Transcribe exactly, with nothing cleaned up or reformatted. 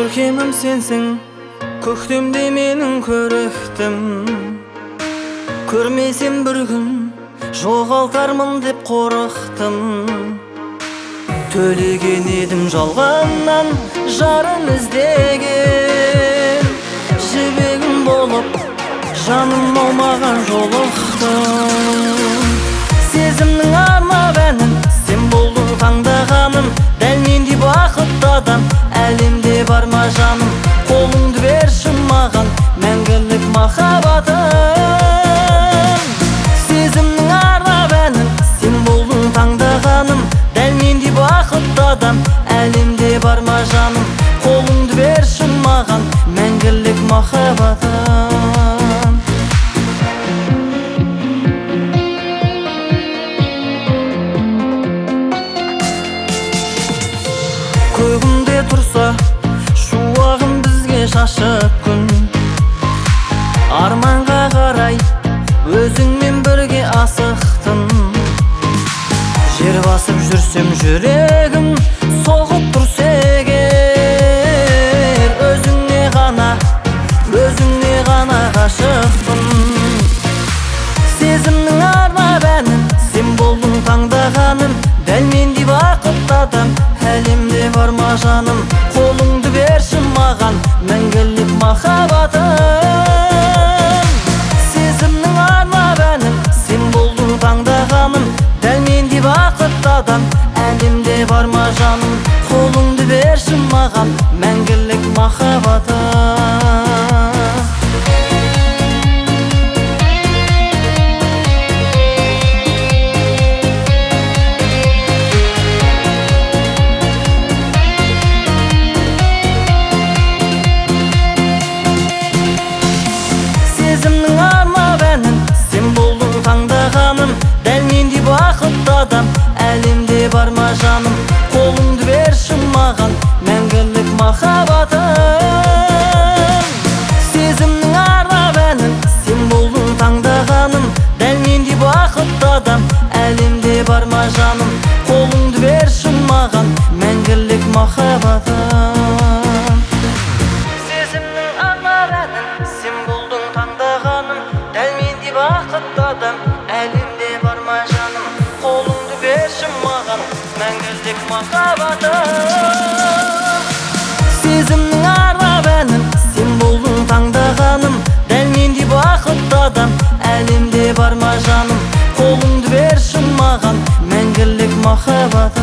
көркемім сенсің, көктемде менің көріктім. Көрмесем бір күн жоғалтармын деп қорықтым. Төлеген едім жалғаннан жарын іздеген, жібегім болып жаным аумаған жолықтым. Сезімнің арнап әнін сен болдың таңдағаным, дәл мендей бақытты адам әлемде бар ма жаным? Қолыңды берші маған мәңгілік махаббатым. Сезімнің арнап әнін сен болдың таңдағаным, дәл мендей бақытты адам әлемде бар ма жаным? Қолыңды берші маған мәңгілік махаббатым. Көгімде тұрса шуағын бізге шашып күн, арманға қарай өзіңмен бірге асықтым. Жер басып жүрсем жүрегім соғып тұрса егер, өзіңе ғана, өзіңе ғана ғашықпын. Сезімнің арнап әнін сен болдың таңдағаным, дәл мендей бақытты адам әлемде бар ма жаным? Қолыңды берші маған мәңгілік махаббатым. Сезімнің арнап әнін сен болдың таңдағаным, дәл мендей бақытты адам әлемде бар ма жаным? Қолыңды берші маған мәңгілік махаббатым. Сезімнің арнап әнін сен болдың таңдағаным, дәл мендей бақытты адам әлемде бар ма жаным? Қолыңды берші маған мәңгілік махаббатым. Сезімнің арнап әнін сен болдың таңдағаным, дәл мендей бақытты адам әлемде бар ма жаным? Қолыңды берші маған мәңгілік махаббатым. Сезімнің арнап әнін сен болдың таңдағаным, дәл мендей бақытты адам әлемде бар ма жаным? Қолыңды берші маған мәңгілік махаббатым. Сезімнің арнап әнін сен болдың таңдағаным, дәл мендей бақытты адам әлемде бар ма жаным? Қолыңды берші маған мәңгілік махаббатым.